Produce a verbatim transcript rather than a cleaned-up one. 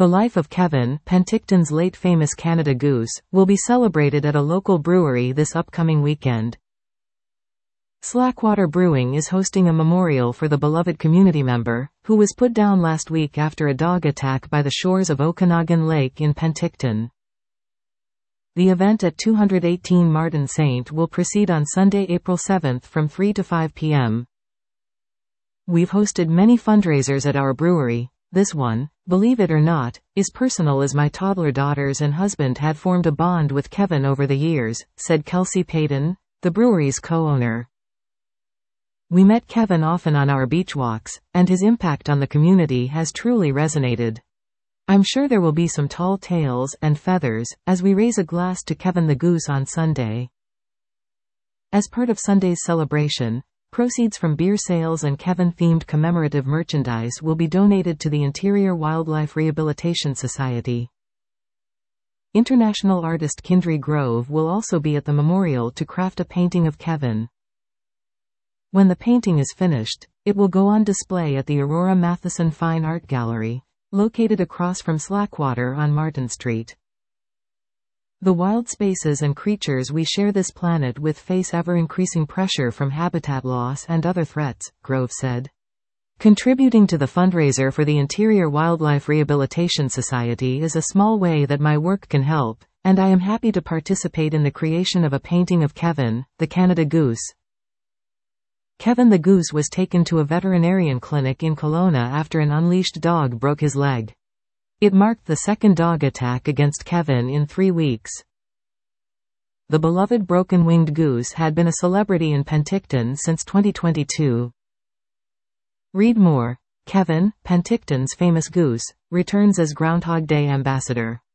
The life of Kevin, Penticton's late famous Canada Goose, will be celebrated at a local brewery this upcoming weekend. Slackwater Brewing is hosting a memorial for the beloved community member, who was put down last week after a dog attack by the shores of Okanagan Lake in Penticton. The event at two eighteen Martin Saint will proceed on Sunday, April seventh from three to five p m We've hosted many fundraisers at our brewery. This one, believe it or not, is personal as my toddler daughters and husband had formed a bond with Kevin over the years, said Kelsey Payton, the brewery's co-owner. We met Kevin often on our beach walks, and his impact on the community has truly resonated. I'm sure there will be some tall tales and feathers, as we raise a glass to Kevin the Goose on Sunday. As part of Sunday's celebration, proceeds from beer sales and Kevin-themed commemorative merchandise will be donated to the Interior Wildlife Rehabilitation Society. International artist Kindry Grove will also be at the memorial to craft a painting of Kevin. When the painting is finished, it will go on display at the Aurora Matheson Fine Art Gallery, located across from Slackwater on Martin Street. The wild spaces and creatures we share this planet with face ever-increasing pressure from habitat loss and other threats, Grove said. Contributing to the fundraiser for the Interior Wildlife Rehabilitation Society is a small way that my work can help, and I am happy to participate in the creation of a painting of Kevin, the Canada Goose. Kevin the Goose was taken to a veterinarian clinic in Kelowna after an unleashed dog broke his leg. It marked the second dog attack against Kevin in three weeks. The beloved broken-winged goose had been a celebrity in Penticton since twenty twenty-two. Read more. Kevin, Penticton's famous goose, returns as Groundhog Day ambassador.